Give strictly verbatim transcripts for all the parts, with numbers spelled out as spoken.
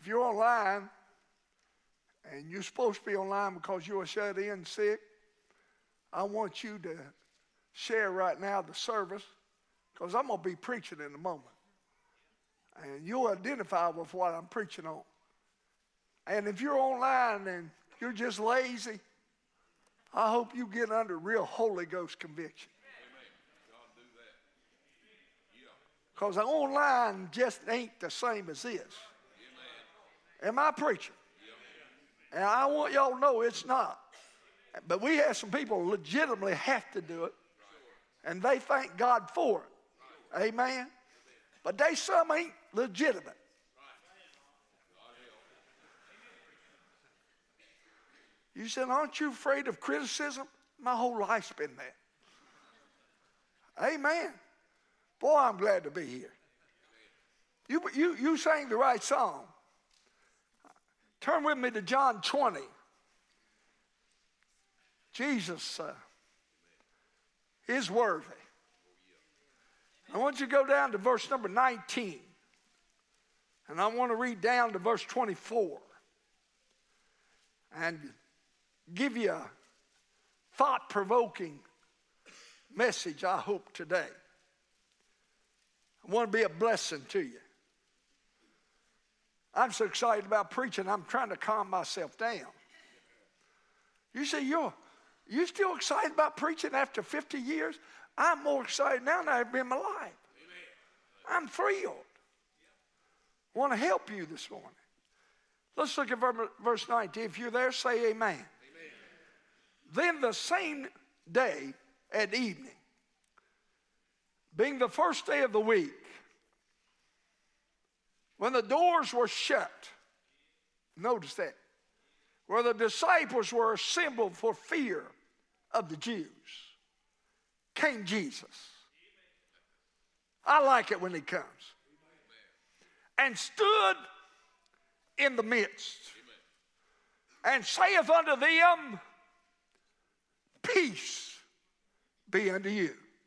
If you're online, and you're supposed to be online because you're shut in sick, I want you to share right now the service, because I'm going to be preaching in a moment. And you'll identify with what I'm preaching on. And if you're online and you're just lazy, I hope you get under real Holy Ghost conviction. Because online just ain't the same as this. Am I preaching? And I want y'all to know it's not. But we have some people legitimately have to do it. And they thank God for it. Amen. But they some ain't legitimate. You said, aren't you afraid of criticism? My whole life's been that. Amen. Boy, I'm glad to be here. You, you, you sang the right song. Turn with me to John twenty. Jesus uh, is worthy. I want you to go down to verse number nineteen. And I want to read down to verse twenty-four. And give you a thought-provoking message, I hope, today. I want to be a blessing to you. I'm so excited about preaching, I'm trying to calm myself down. You say, you're, you still excited about preaching after fifty years? I'm more excited now than I've been in my life. I'm thrilled. I want to help you this morning. Let's look at verse nineteen. If you're there, say amen. Amen. Then the same day at evening, being the first day of the week, when the doors were shut, notice that, where the disciples were assembled for fear of the Jews, came Jesus. I like it when he comes. And stood in the midst, and saith unto them, peace be unto you.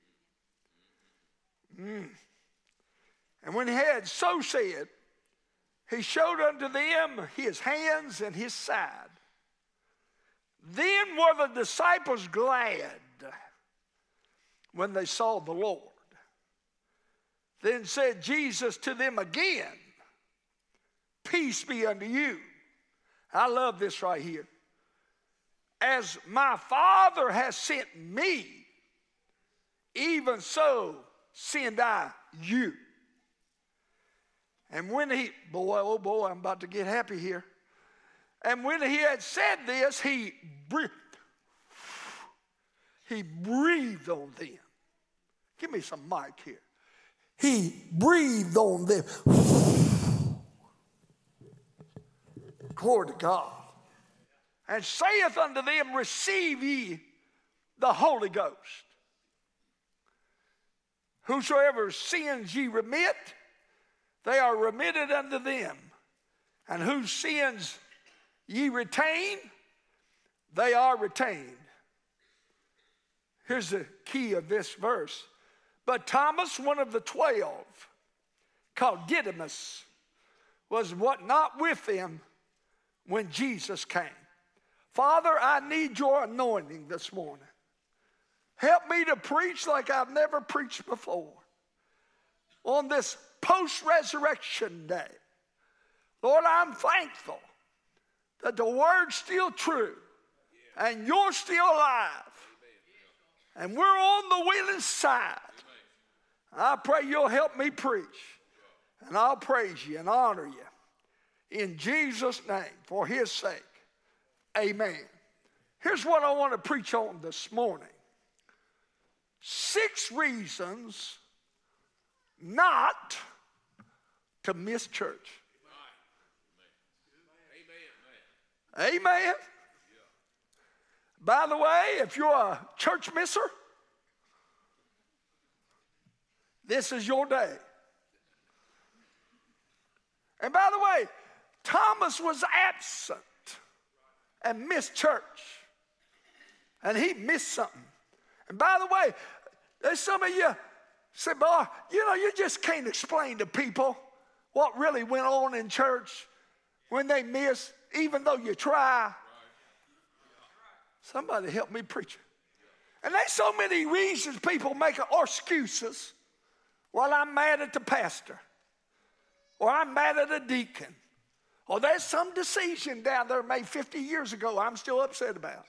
Mm. And when he had so said, he showed unto them his hands and his side. Then were the disciples glad when they saw the Lord. Then said Jesus to them again, peace be unto you. I love this right here. As my Father has sent me, even so send I you. And when he, boy, oh boy, I'm about to get happy here. And when he had said this, he breathed, he breathed on them. Give me some mic here. He breathed on them. Glory to God. And saith unto them, receive ye the Holy Ghost. Whosoever sins ye remit, they are remitted unto them. And whose sins ye retain, they are retained. Here's the key of this verse. But Thomas, one of the twelve, called Didymus, was what not with them when Jesus came. Father, I need your anointing this morning. Help me to preach like I've never preached before on this post-resurrection day. Lord, I'm thankful that the word's still true and you're still alive and we're on the winning side. I pray you'll help me preach, and I'll praise you and honor you in Jesus' name for his sake. Amen. Here's what I want to preach on this morning. Six reasons not to miss church. Amen. Amen. By the way, if you're a church misser, this is your day. And by the way, Thomas was absent and missed church. And he missed something. And by the way, there's some of you say, boy, you know, you just can't explain to people what really went on in church. when they miss, even though you try. Somebody help me preach it. And there's so many reasons people make or excuses. Well, I'm mad at the pastor. Or I'm mad at a deacon. Or there's some decision down there made fifty years ago I'm still upset about.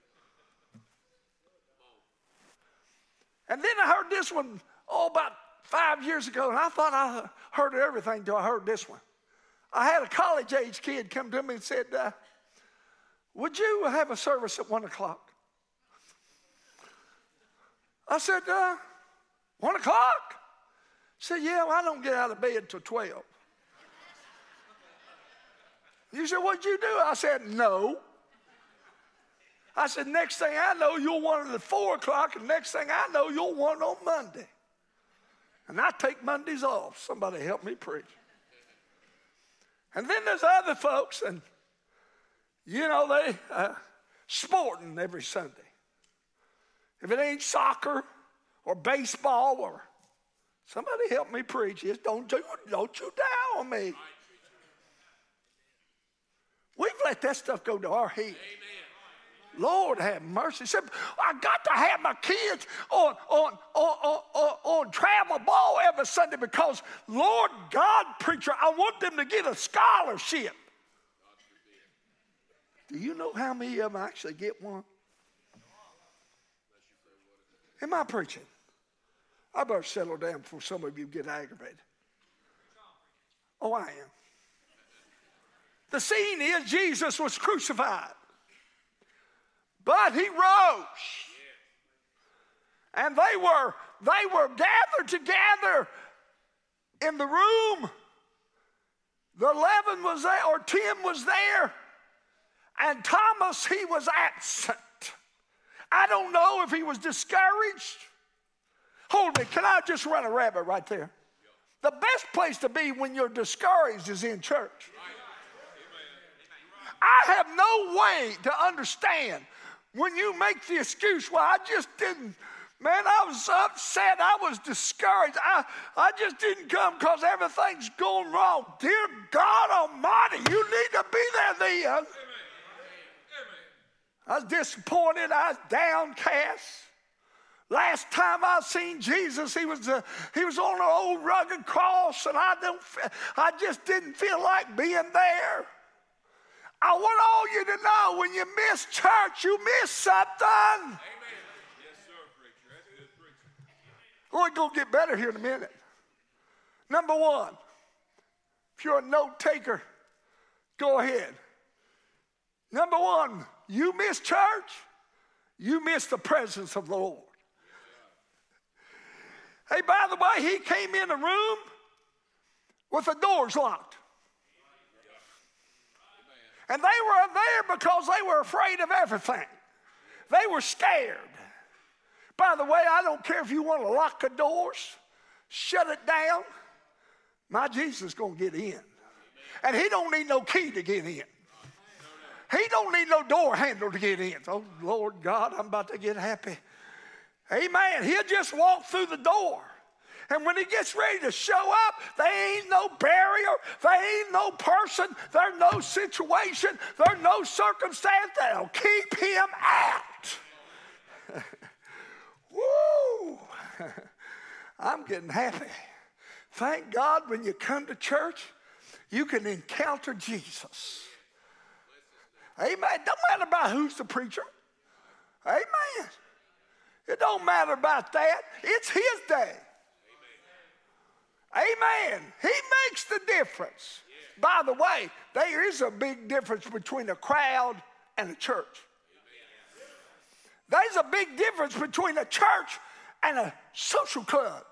And then I heard this one, oh, about five years ago, and I thought I heard everything until I heard this one. I had a college-age kid come to me and said, uh, would you have a service at one o'clock? I said, uh, one o'clock? He said, yeah, well, I don't get out of bed till twelve. You said, what'd you do? I said, no. I said, next thing I know, you'll want it at four o'clock, and next thing I know, you'll want it on Monday. And I take Mondays off. Somebody help me preach. And then there's other folks, and, you know, they uh, sporting every Sunday. If it ain't soccer or baseball or somebody help me preach this, don't you, don't you down on me. We've let that stuff go to our head. Amen. Lord have mercy. Said, I got to have my kids on, on, on, on, on, on travel ball every Sunday because, Lord God, preacher, I want them to get a scholarship. Do you know how many of them actually get one? Am I preaching? I better settle down before some of you get aggravated. Oh, I am. The scene is Jesus was crucified. But he rose. And they were, they were gathered together in the room. The eleven was there, or Tim was there. And Thomas, he was absent. I don't know if he was discouraged. Hold me, can I just run a rabbit right there? The best place to be when you're discouraged is in church. I have no way to understand when you make the excuse, well, I just didn't, man, I was upset, I was discouraged, I, I just didn't come because everything's going wrong. Dear God Almighty, you need to be there then. Amen. I was disappointed, I was downcast. Last time I seen Jesus, he was uh, he was on an old rugged cross, and I don't, I just didn't feel like being there. I want all you to know, when you miss church, you miss something. Amen. Yes, sir, preacher. That's good preacher. We're going to get better here in a minute. Number one, if you're a note taker, go ahead. Number one, you miss church, you miss the presence of the Lord. Hey, by the way, he came in a room with the doors locked. And they were there because they were afraid of everything. They were scared. By the way, I don't care if you want to lock the doors, shut it down. My Jesus is going to get in. And he don't need no key to get in. He don't need no door handle to get in. Oh, Lord God, I'm about to get happy. Amen. He'll just walk through the door. And when he gets ready to show up, there ain't no barrier, there ain't no person, there's no situation, there's no circumstance that'll keep him out. Woo! I'm getting happy. Thank God when you come to church, you can encounter Jesus. Amen. It don't matter about who's the preacher. Amen. It don't matter about that. It's his day. Amen. He makes the difference. By the way, there is a big difference between a crowd and a church. There's a big difference between a church and a social club.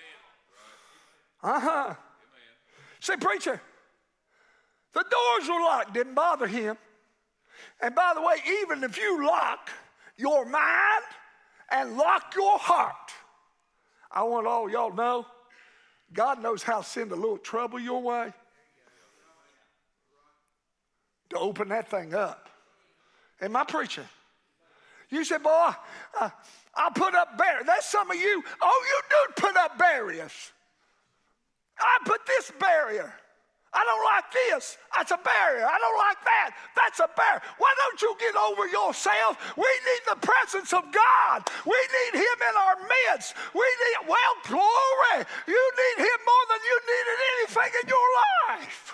Uh-huh. Say, preacher, the doors were locked, didn't bother him. And by the way, even if you lock your mind and lock your heart, I want all y'all to know, God knows how to send a little trouble your way to open that thing up. Am I preaching? You said, boy, uh, I'll put up barriers. That's some of you. Oh, you do put up barriers. I put this barrier. I don't like this. That's a barrier. I don't like that. That's a barrier. Why don't you get over yourself? We need the presence of God. We need him in our midst. We need, well, glory. You need him more than you needed anything in your life.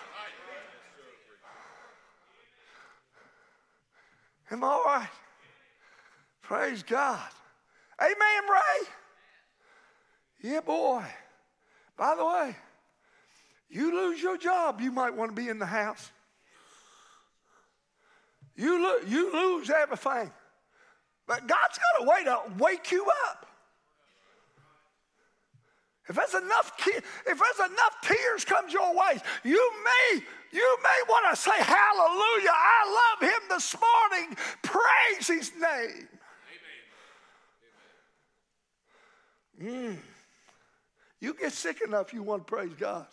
Am I all right? Praise God. Amen, Ray? Yeah, boy. By the way, you lose your job, you might want to be in the house. You, lo- you lose everything. But God's got a way to wake you up. If there's enough, ki- if there's enough tears comes your way, you may, you may want to say hallelujah. I love him this morning. Praise his name. Mm. You get sick enough, you want to praise God.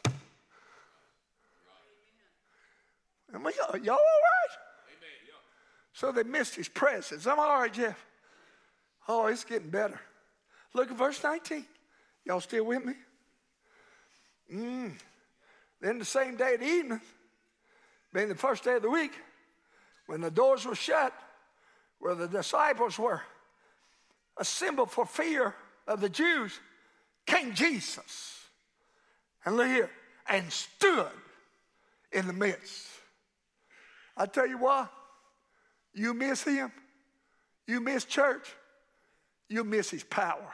Am I, y'all all right? Amen. So they missed his presence. I'm all right, Jeff. Oh, it's getting better. Look at verse nineteen. Y'all still with me? Mm. Then the same day at evening, being the first day of the week, when the doors were shut, where the disciples were assembled for fear of the Jews, came Jesus. And look here, and stood in the midst. I tell you what, you miss him, you miss church, you miss his power.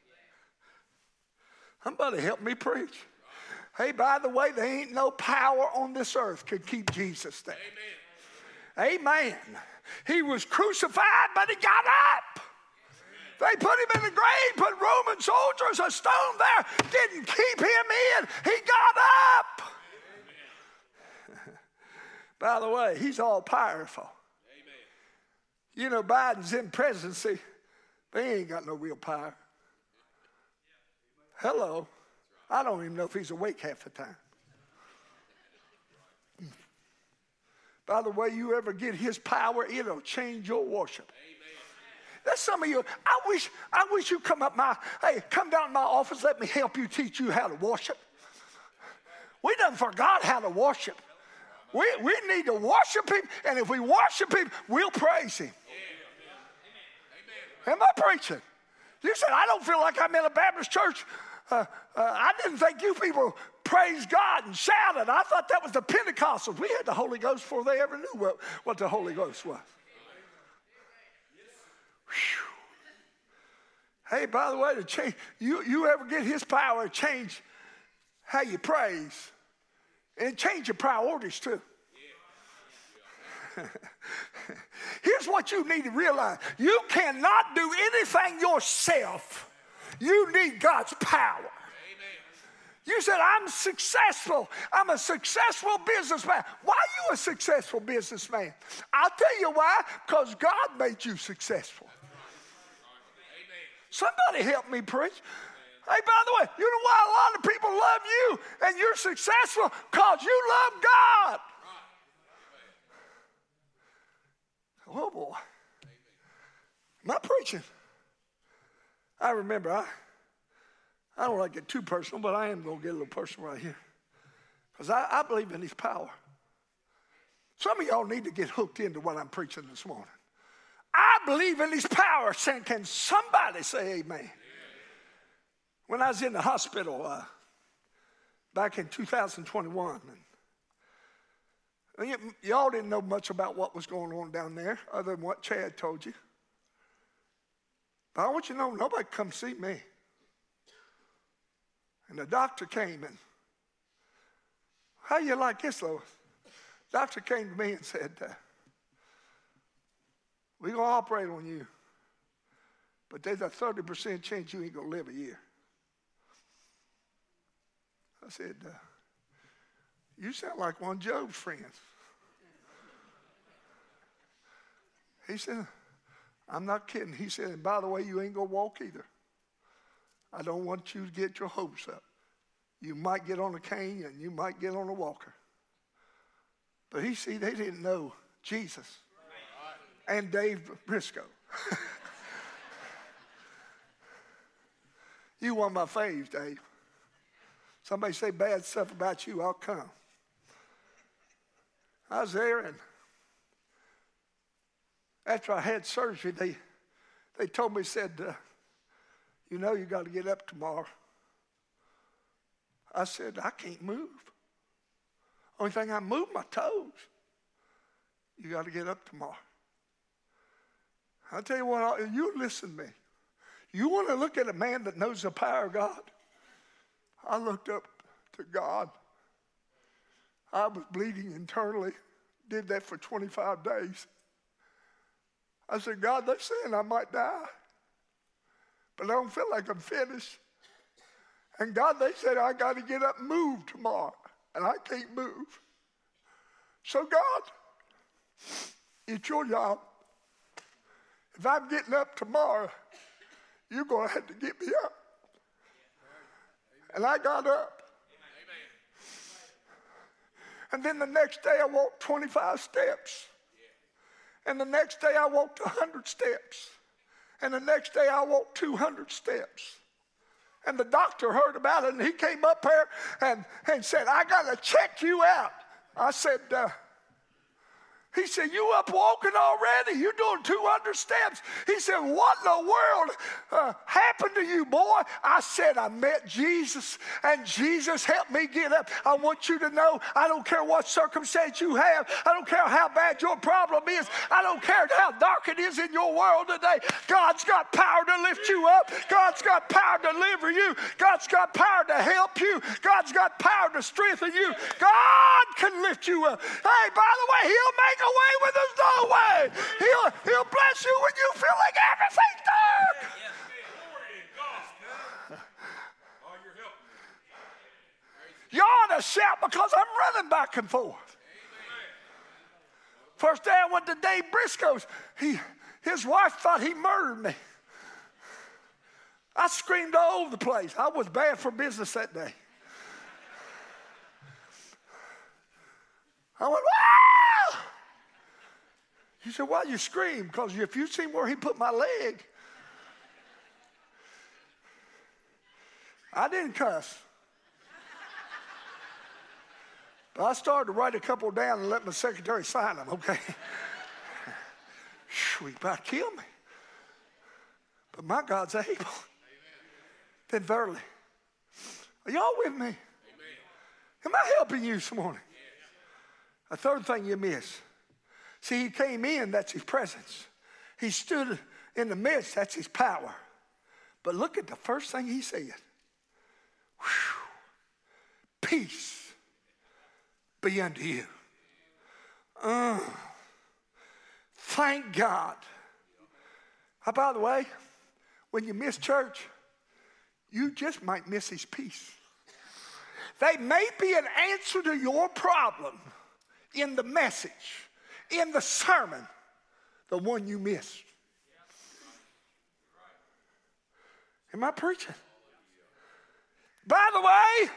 Somebody help me preach. Hey, by the way, there ain't no power on this earth could keep Jesus there. Amen. Amen. He was crucified, but he got up. They put him in the grave, put Roman soldiers, a stone there, didn't keep him in. He got up. By the way, he's all powerful. Amen. You know, Biden's in presidency, but he ain't got no real power. Hello. I don't even know if he's awake half the time. By the way, you ever get his power, it'll change your worship. Amen. That's some of you. I wish, I wish you come up my, hey, come down to my office, let me help you, teach you how to worship. We done forgot how to worship. We, we need to worship him, and if we worship him, we'll praise him. Amen. Am I preaching? You said, I don't feel like I'm in a Baptist church. Uh, uh, I didn't think you people praised God and shouted. I thought that was the Pentecostals. We had the Holy Ghost before they ever knew what, what the Holy Ghost was. Whew. Hey, by the way, to change, you, you ever get his power to change how you praise? And change your priorities too. Here's what you need to realize. You cannot do anything yourself. You need God's power. Amen. You said, I'm successful. I'm a successful businessman. Why are you a successful businessman? I'll tell you why. Because God made you successful. Amen. Somebody help me preach. Hey, by the way, you know why a lot of people love you and you're successful? Because you love God. Oh, boy. Am I preaching? I remember, I, I don't like to get too personal, but I am going to get a little personal right here. Because I, I believe in his power. Some of y'all need to get hooked into what I'm preaching this morning. I believe in his power. Can somebody say amen? When I was in the hospital uh, back in two thousand twenty-one, and y- y'all didn't know much about what was going on down there other than what Chad told you. But I want you to know, nobody come see me. And the doctor came and, how you like this, Lois? Doctor came to me and said, uh, we're going to operate on you, but there's a thirty percent chance you ain't going to live a year. I said, uh, you sound like one of Job's friends. He said, I'm not kidding. He said, and by the way, you ain't going to walk either. I don't want you to get your hopes up. You might get on a cane and you might get on a walker. But he see, they didn't know Jesus and Dave Briscoe. You one of my faves, Dave. Somebody say bad stuff about you, I'll come. I was there, and after I had surgery, they, they told me, said, uh, you know, you got to get up tomorrow. I said, I can't move. Only thing I move my toes. You got to get up tomorrow. I'll tell you what, you listen to me. You want to look at a man that knows the power of God? I looked up to God. I was bleeding internally. Did that for twenty-five days. I said, God, they're saying I might die. But I don't feel like I'm finished. And God, they said I got to get up and move tomorrow. And I can't move. So God, it's your job. If I'm getting up tomorrow, you're going to have to get me up. And I got up. And then the next day I walked twenty-five steps. And the next day I walked one hundred steps. And the next day I walked two hundred steps. And the doctor heard about it, and he came up here and, and said, I got to check you out. I said, uh, he said, you up walking already? You're doing two hundred steps. He said, what in the world uh, happened to you, boy? I said, I met Jesus, and Jesus helped me get up. I want you to know, I don't care what circumstance you have. I don't care how bad your problem is. I don't care how dark it is in your world today. God's got power to lift you up. God's got power to deliver you. God's got power to help you. God's got power to strengthen you. God can lift you up. Hey, by the way, he'll make a way when there's no way. He'll, he'll bless you when you feel like everything's dark. You ought to shout because I'm running back and forth. First day I went to Dave Briscoe's, he, his wife thought he murdered me. I screamed all over the place. I was bad for business that day. I went, ah! He said, why you scream? Because if you seen where he put my leg, I didn't cuss. But I started to write a couple down and let my secretary sign them, okay? He about to kill me. But my God's able. Amen. Then verily. Are y'all with me? Amen. Am I helping you this morning? Yeah. A third thing you miss. See, he came in, that's his presence. He stood in the midst, that's his power. But look at the first thing he said. Whew. Peace be unto you. Uh, thank God. How, by the way, when you miss church, you just might miss his peace. They may be an answer to your problem in the message, in the sermon, the one you missed. Am I preaching? By the way,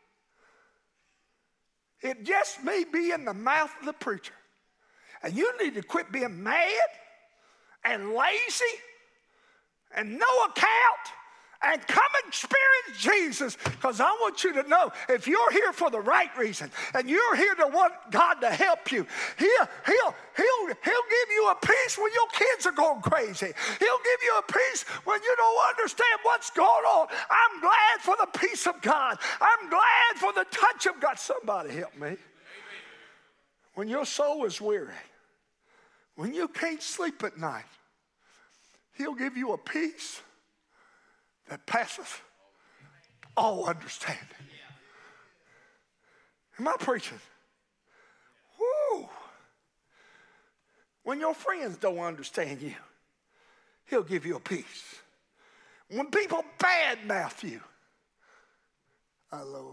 it just may be in the mouth of the preacher. And you need to quit being mad and lazy and no account and come and experience Jesus. Because I want you to know, if you're here for the right reason and you're here to want God to help you, he'll, he'll, he'll, he'll give you a peace when your kids are going crazy. He'll give you a peace when you don't understand what's going on. I'm glad for the peace of God. I'm glad for the touch of God. Somebody help me. Amen. When your soul is weary, when you can't sleep at night, he'll give you a peace that passeth all understanding. Am I preaching? Woo! When your friends don't understand you, he'll give you a peace. When people badmouth you, I Lois,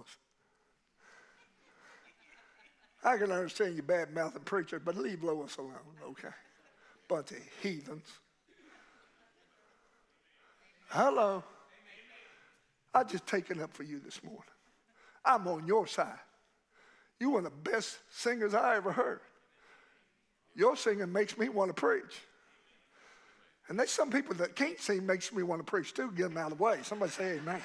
I can understand you bad-mouthing preachers, but leave Lois alone, okay? Bunch of heathens. Hello. I just taken up for you this morning. I'm on your side. You're one of the best singers I ever heard. Your singing makes me want to preach. And there's some people that can't sing makes me want to preach too. Get them out of the way. Somebody say amen.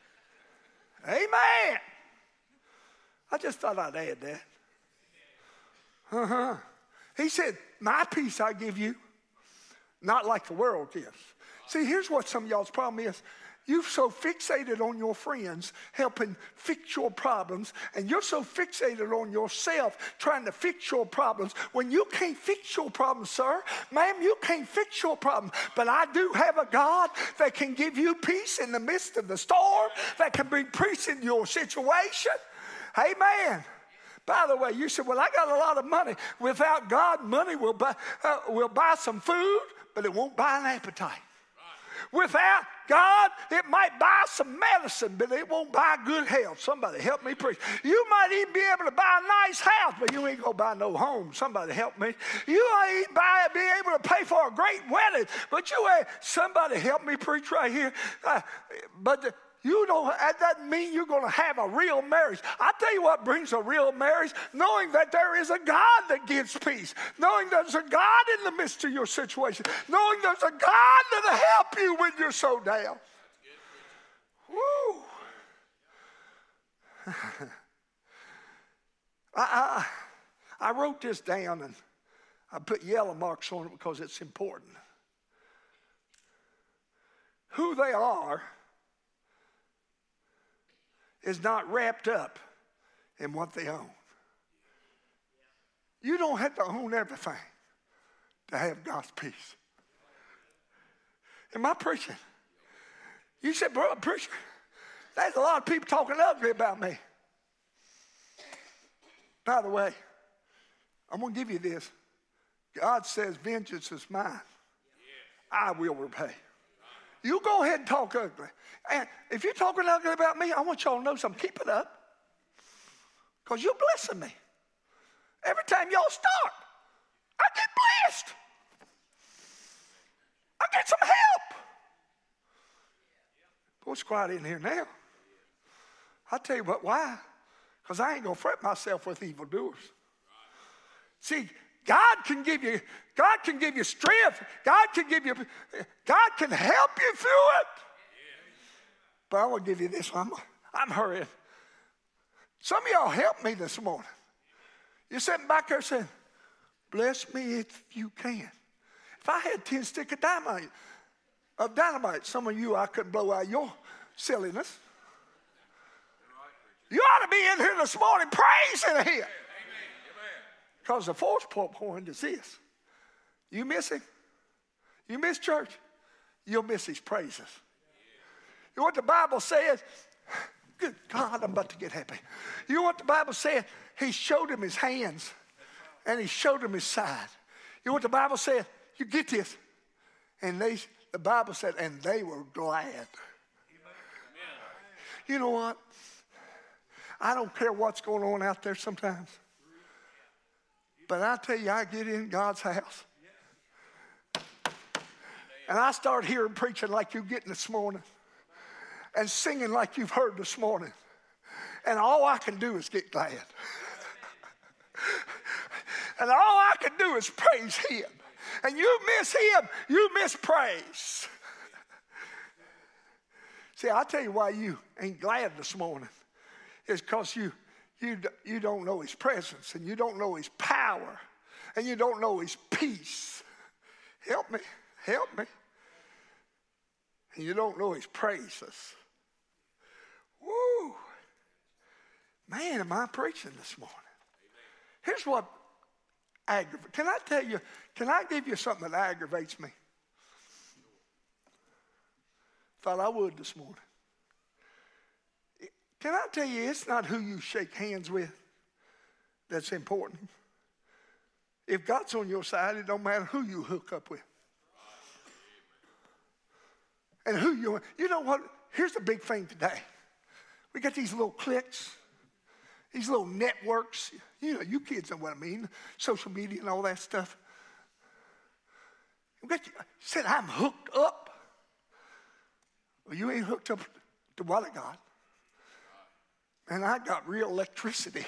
Amen. I just thought I'd add that. Uh-huh. He said, my peace I give you, not like the world gives. See, here's what some of y'all's problem is. You're so fixated on your friends helping fix your problems, and you're so fixated on yourself trying to fix your problems when you can't fix your problems, sir. Ma'am, you can't fix your problems. But I do have a God that can give you peace in the midst of the storm, that can bring peace in your situation. Amen. By the way, you said, well, I got a lot of money. Without God, money will buy, uh, will buy some food, but it won't buy an appetite. Without God, it might buy some medicine, but it won't buy good health. Somebody help me preach. You might even be able to buy a nice house, but you ain't going to buy no home. Somebody help me. You might even buy, be able to pay for a great wedding, but you ain't. Somebody help me preach right here. Uh, but the, You don't, that doesn't mean you're going to have a real marriage. I tell you what brings a real marriage, knowing that there is a God that gives peace, knowing there's a God in the midst of your situation, knowing there's a God that'll help you when you're so down. Woo. I, I, I wrote this down, and I put yellow marks on it because it's important. Who they are is not wrapped up in what they own. You don't have to own everything to have God's peace. Am I preaching? You said, brother, preacher, there's a lot of people talking ugly about me. By the way, I'm going to give you this. God says, vengeance is mine. I will repay. You go ahead and talk ugly. And if you're talking ugly about me, I want y'all to know something. Keep it up. Because you're blessing me. Every time y'all start, I get blessed. I get some help. Boy, it's quiet in here now. I'll tell you what, why? Because I ain't going to fret myself with evildoers. See, God can give you, God can give you strength. God can give you, God can help you through it. But I want to give you this one. I'm, I'm hurrying. Some of y'all helped me this morning. You're sitting back there saying, bless me if you can. If I had ten sticks of dynamite, of dynamite, some of you, I couldn't blow out your silliness. You ought to be in here this morning praising Him. Because the fourth point is this. You miss Him. You miss church. You'll miss His praises. You know what the Bible says? Good God, I'm about to get happy. You know what the Bible said? He showed him His hands. And He showed him His side. You know what the Bible said? You get this. And they, the Bible said, and they were glad. Amen. You know what? I don't care what's going on out there sometimes. But I tell you, I get in God's house. And I start hearing preaching like you're getting this morning. And singing like you've heard this morning. And all I can do is get glad. And all I can do is praise Him. And you miss Him, you miss praise. See, I'll tell you why you ain't glad this morning. It's because you You, you don't know His presence, and you don't know His power, and you don't know His peace. Help me, help me. And you don't know His praises. Woo. Man, am I preaching this morning? Here's what aggravates. Can I tell you, can I give you something that aggravates me? Thought I would this morning. Can I tell you, it's not who you shake hands with that's important. If God's on your side, it don't matter who you hook up with. And who you, you know what? Here's the big thing today. We got these little cliques, these little networks. You know, you kids know what I mean. Social media and all that stuff. You got, you said, I'm hooked up. Well, you ain't hooked up to what I got. And I got real electricity.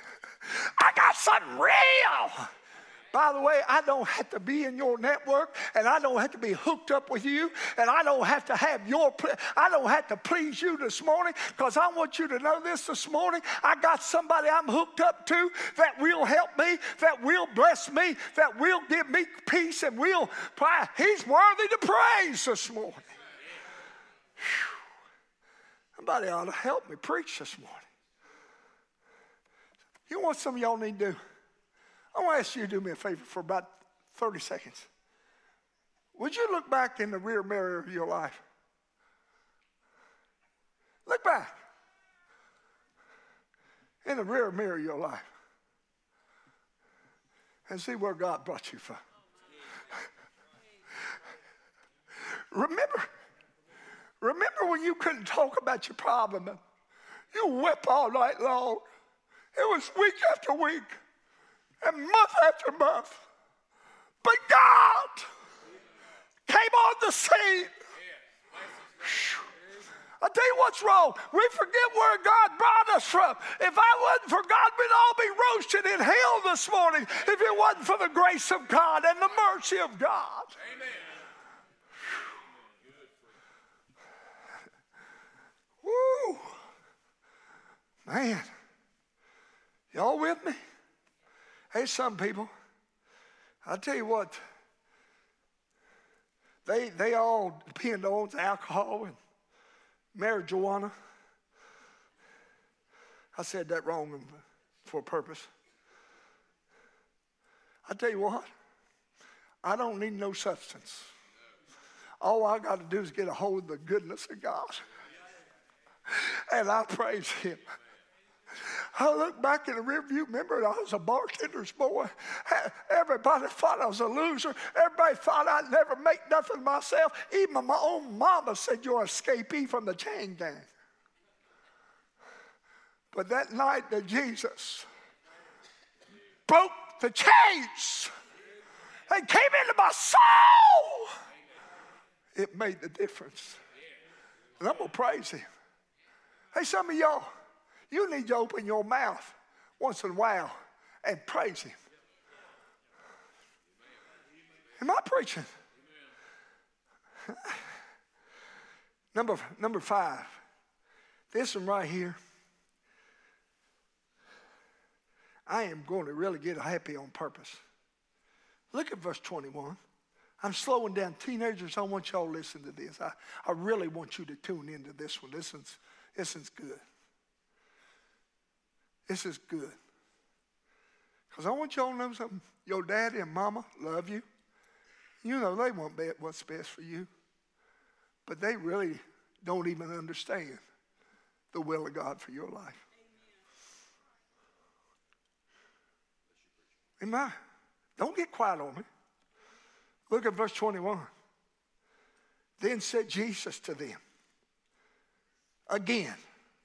I got something real. By the way, I don't have to be in your network, and I don't have to be hooked up with you, and I don't have to have your, I don't have to please you this morning, because I want you to know this this morning. I got somebody I'm hooked up to that will help me, that will bless me, that will give me peace and will, he's worthy to praise this morning. Whew. Somebody ought to help me preach this morning. You know what some of y'all need to do? I want to ask you to do me a favor for about thirty seconds. Would you look back in the rear mirror of your life? Look back in the rear mirror of your life and see where God brought you from. Remember, remember when you couldn't talk about your problem and you wept all night long. It was week after week and month after month. But God came on the scene. I'll tell you what's wrong. We forget where God brought us from. If I wasn't for God, we'd all be roasted in hell this morning if it wasn't for the grace of God and the mercy of God. Amen. Woo. Man. Y'all with me? Hey, some people, I'll tell you what, they, they all depend on alcohol and marijuana. I said that wrong for a purpose. I tell you what, I don't need no substance. All I got to do is get a hold of the goodness of God. And I praise him. I look back in the rearview mirror, I was a bartender's boy. Everybody thought I was a loser. Everybody thought I'd never make nothing myself. Even my own mama said, you're an escapee from the chain gang. But that night that Jesus broke the chains and came into my soul, it made the difference. And I'm going to praise him. Hey, some of y'all, you need to open your mouth once in a while and praise him. Am I preaching? Number, number five. This one right here. I am going to really get happy on purpose. Look at verse twenty-one. I'm slowing down. Teenagers, I want y'all to listen to this. I, I really want you to tune into this one. This one's, this one's good. This is good. Because I want y'all to know something. Your daddy and mama love you. You know they want what's best for you. But they really don't even understand the will of God for your life. Amen. Don't get quiet on me. Look at verse twenty-one. Then said Jesus to them, again,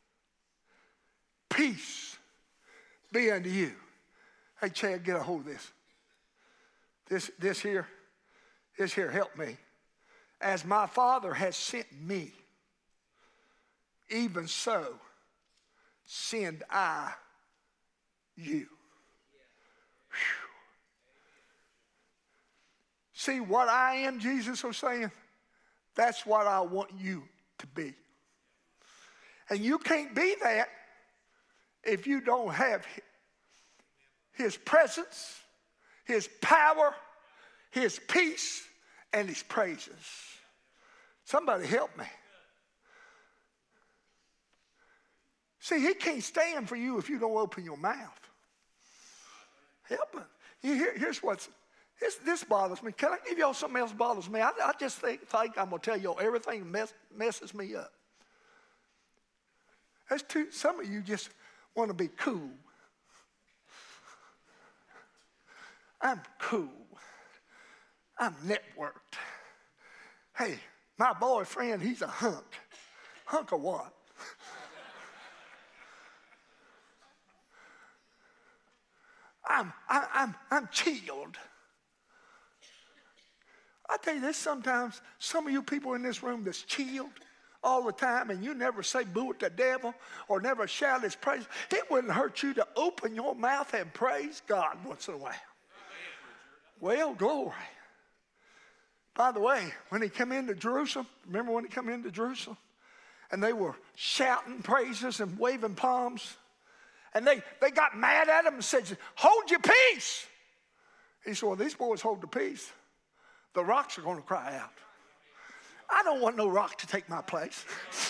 peace be unto you. Hey, Chad, get a hold of this. This, this here, this here, help me. As my Father has sent me, even so send I you. Whew. See what I am, Jesus was saying? That's what I want you to be. And you can't be that if you don't have his presence, his power, his peace, and his praises. Somebody help me. See, he can't stand for you if you don't open your mouth. Help him. Here, here's what's, this, this bothers me. Can I give y'all something else that bothers me? I, I just think, think I'm going to tell y'all everything that mess, messes me up. That's too, some of you just want to be cool. I'm cool. I'm networked. Hey, my boyfriend, he's a hunk. Hunk of what? I'm, I, I'm, I'm chilled. I tell you this, sometimes some of you people in this room that's chilled all the time and you never say boo at the devil or never shout his praise. It wouldn't hurt you to open your mouth and praise God once in a while. Well, glory. By the way, when he came into Jerusalem, remember when he came into Jerusalem? And they were shouting praises and waving palms. And they, they got mad at him and said, hold your peace. He said, well, these boys hold the peace. The rocks are going to cry out. I don't want no rock to take my place.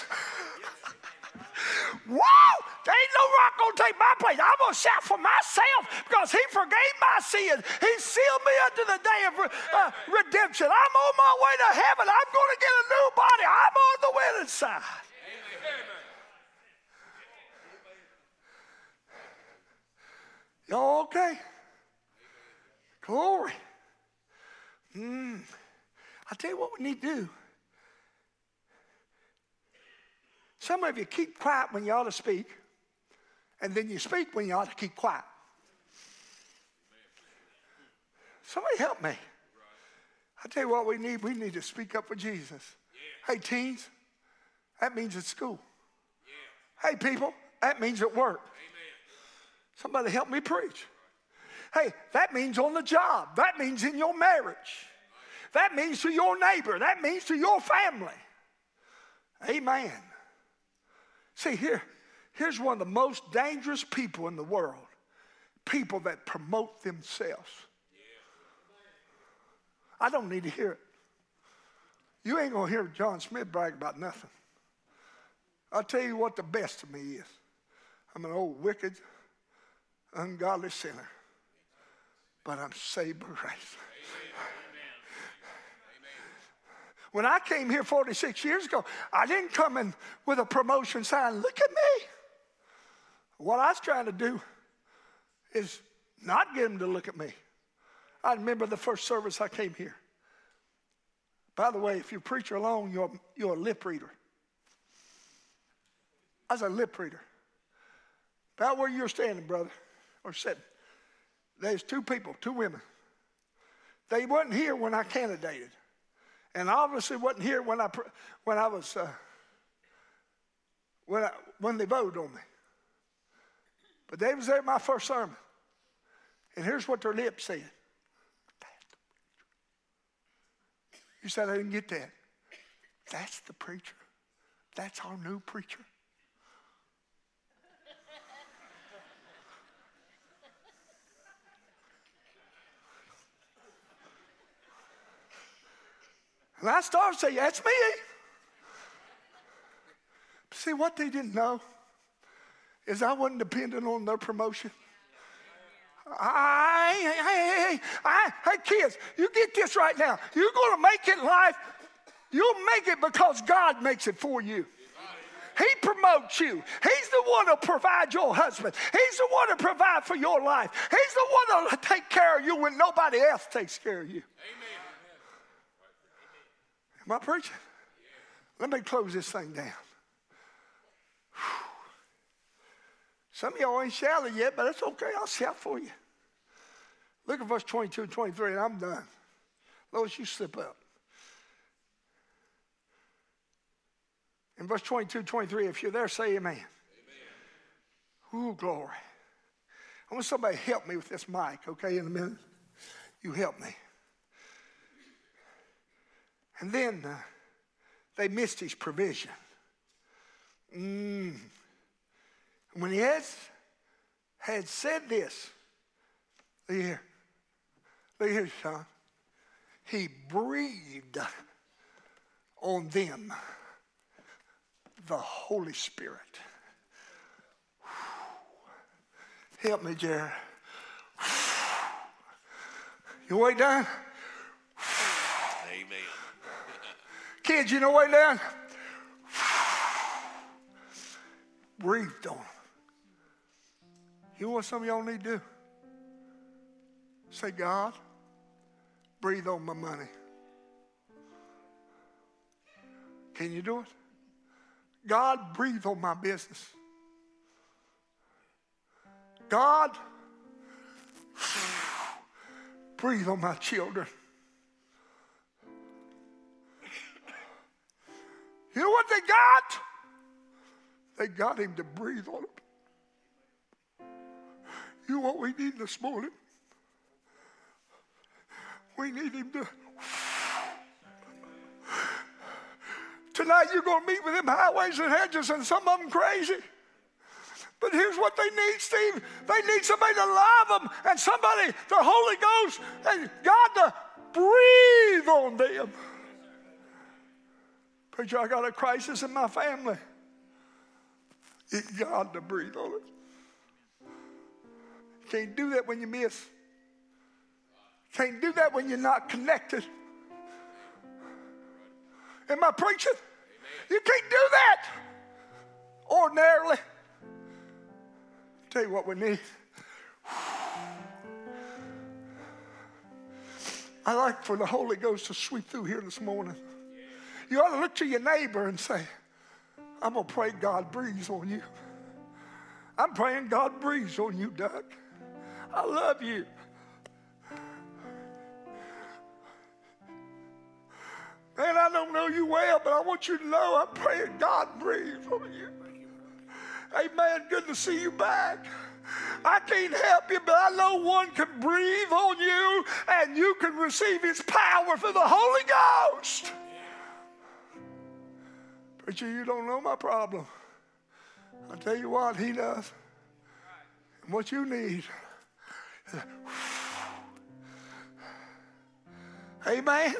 Whoa! There ain't no rock going to take my place. I'm going to shout for myself because he forgave my sins. He sealed me unto the day of uh, redemption. I'm on my way to heaven. I'm going to get a new body. I'm on the winning side. Y'all okay? Glory. Mm. I'll tell you what we need to do. Some of you keep quiet when you ought to speak, and then you speak when you ought to keep quiet. Somebody help me. I'll tell you what we need. We need to speak up for Jesus. Hey, teens, that means at school. Hey, people, that means at work. Somebody help me preach. Hey, that means on the job. That means in your marriage. That means to your neighbor. That means to your family. Amen. See, here, here's one of the most dangerous people in the world. People that promote themselves. I don't need to hear it. You ain't going to hear John Smith brag about nothing. I'll tell you what the best of me is. I'm an old wicked, ungodly sinner. But I'm saved by grace. When I came here forty-six years ago, I didn't come in with a promotion sign. Look at me. What I was trying to do is not get them to look at me. I remember the first service I came here. By the way, if you preach alone, you're, you're a lip reader. I was a lip reader. About where you're standing, brother, or sitting. There's two people, two women. They wasn't here when I candidated. And obviously wasn't here when I when I was uh, when I, when they voted on me. But they was there at my first sermon. And here's what their lips said. You said I didn't get that. That's the preacher. That's our new preacher. And I started saying, that's me. See, what they didn't know is I wasn't dependent on their promotion. I, hey, hey, I, hey, kids, you get this right now. You're going to make it in life. You'll make it because God makes it for you. He promotes you. He's the one to provide your husband. He's the one to provide for your life. He's the one to take care of you when nobody else takes care of you. Amen. Am I preaching? Let me close this thing down. Whew. Some of y'all ain't shouted yet, but it's okay. I'll shout for you. Look at verse twenty-two and twenty-three, and I'm done. Lois, you slip up. In verse twenty-two, twenty-three, if you're there, say amen. Amen. Ooh, glory. I want somebody to help me with this mic, okay, in a minute. You help me. And then uh, they missed his provision. Mm. When he had, had said this, look here, look here, son. He breathed on them the Holy Spirit. Help me, Jared. You way down? Amen. Kids, you know way down? Breathed on them. You know what some of y'all need to do? Say, God, breathe on my money. Can you do it? God, breathe on my business. God, breathe on my children. You know what they got? They got him to breathe on them. You know what we need this morning? We need him to tonight you're going to meet with them highways and hedges, and some of them crazy. But here's what they need, Steve. They need somebody to love them, and somebody, the Holy Ghost, and God to breathe on them. Preacher, I got a crisis in my family. It's God to breathe on it. Can't do that when you miss. Can't do that when you're not connected. Am I preaching? You can't do that ordinarily. Tell you what we need. I like for the Holy Ghost to sweep through here this morning. You ought to look to your neighbor and say, I'm going to pray God breathes on you. I'm praying God breathes on you, Doug. I love you. Man, I don't know you well, but I want you to know I'm praying God breathes on you. Amen. Good to see you back. I can't help you, but I know one can breathe on you and you can receive his power for the Holy Ghost. Preacher, you don't know my problem. I'll tell you what, he does. And what you need. Amen.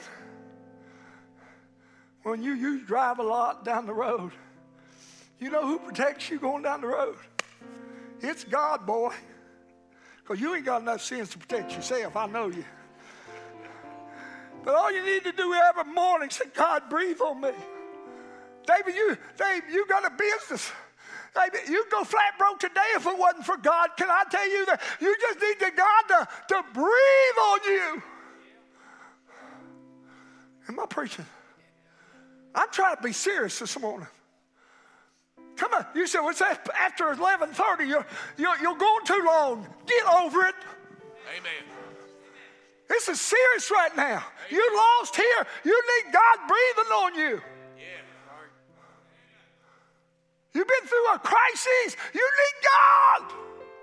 When you, you drive a lot down the road, you know who protects you going down the road? It's God, boy. Because you ain't got enough sense to protect yourself. I know you. But all you need to do every morning is say, God, breathe on me. David, you, Dave, you got a business. David, you'd go flat broke today if it wasn't for God. Can I tell you that you just need the God to, to breathe on you? Am I preaching? I'm trying to be serious this morning. Come on. You said, what's that? After eleven thirty, you're, you're, you're going too long. Get over it. Amen. This is serious right now. Amen. You lost here. You need God breathing on you. Yeah. You've been through a crisis. You need God.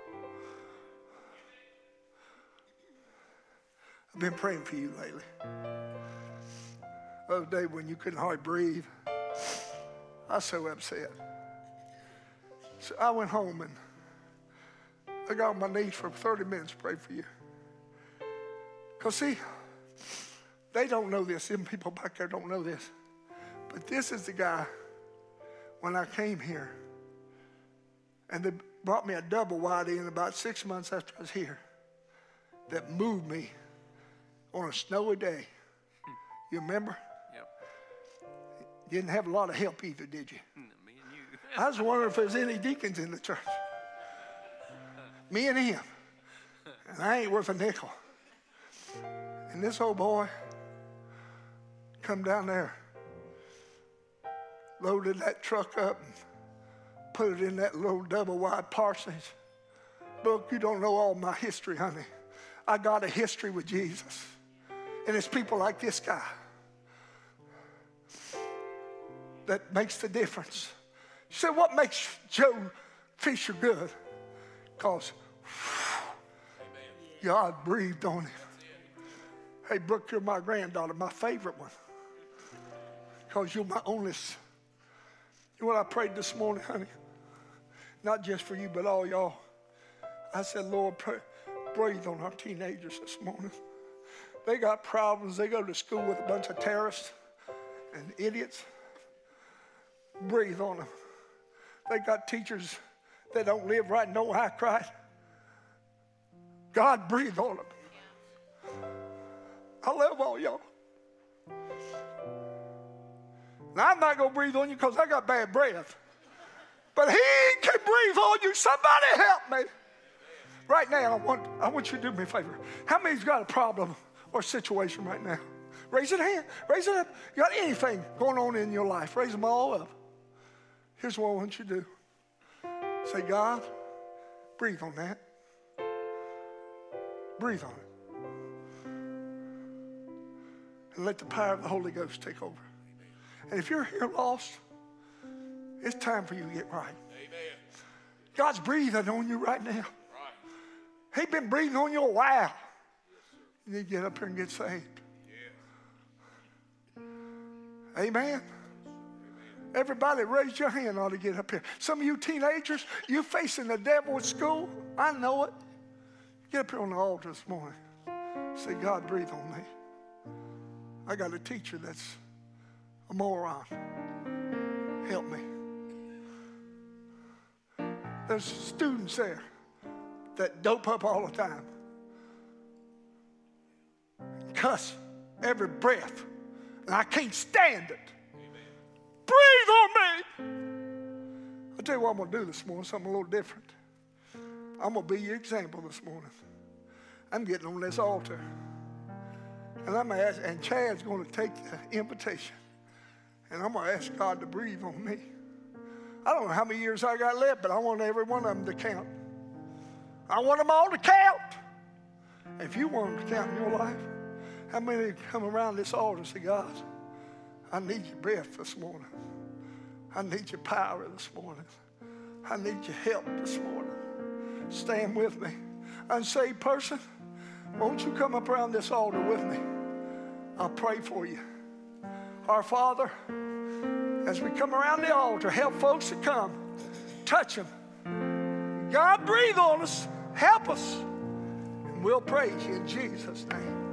I've been praying for you lately. The other day when you couldn't hardly breathe, I was so upset. So I went home and I got on my knees for thirty minutes to pray for you. Because see, they don't know this. Them people back there don't know this. But this is the guy, when I came here, and they brought me a double wide in about six months after I was here, that moved me on a snowy day. You remember? Yep. You didn't have a lot of help either, did you? Me and you. I was wondering if there's any deacons in the church. Me and him. And I ain't worth a nickel. And this old boy come down there, loaded that truck up and put it in that little double wide parsonage. Look, you don't know all my history, honey. I got a history with Jesus. And it's people like this guy that makes the difference. You say, what makes Joe Fisher good? Because God breathed on him. Hey, Brooke, you're my granddaughter, my favorite one. Because you're my only. You know what I prayed this morning, honey? Not just for you, but all y'all. I said, Lord, pray, breathe on our teenagers this morning. They got problems. They go to school with a bunch of terrorists and idiots. Breathe on them. They got teachers that don't live right and don't act right. God, breathe on them. I love all y'all. Now, I'm not going to breathe on you because I got bad breath. But he can breathe on you. Somebody help me. Right now, I want, I want you to do me a favor. How many's got a problem or situation right now? Raise your hand. Raise it up. You got anything going on in your life? Raise them all up. Here's what I want you to do. Say, God, breathe on that. Breathe on it. And let the power of the Holy Ghost take over. And if you're here lost, it's time for you to get right. Amen. God's breathing on you right now. Right. He's been breathing on you a while. You need to get up here and get saved. Yeah. Amen. Amen. Everybody raise your hand ought to get up here. Some of you teenagers, you facing the devil at school. I know it. Get up here on the altar this morning. Say, God, breathe on me. I got a teacher that's a moron. Help me. There's students there that dope up all the time. Cuss every breath. And I can't stand it. Breathe on me. I'll tell you what I'm going to do this morning, something a little different. I'm going to be your example this morning. I'm getting on this altar. And I'm going to ask, and Chad's going to take the invitation. And I'm going to ask God to breathe on me. I don't know how many years I got left, but I want every one of them to count. I want them all to count. If you want them to count in your life, how many come around this altar and say, God, I need your breath this morning. I need your power this morning. I need your help this morning. Stand with me. Unsaved person, won't you come up around this altar with me? I'll pray for you. Our Father, as we come around the altar, help folks to come. Touch them. God, breathe on us. Help us. And we'll praise you in Jesus' name.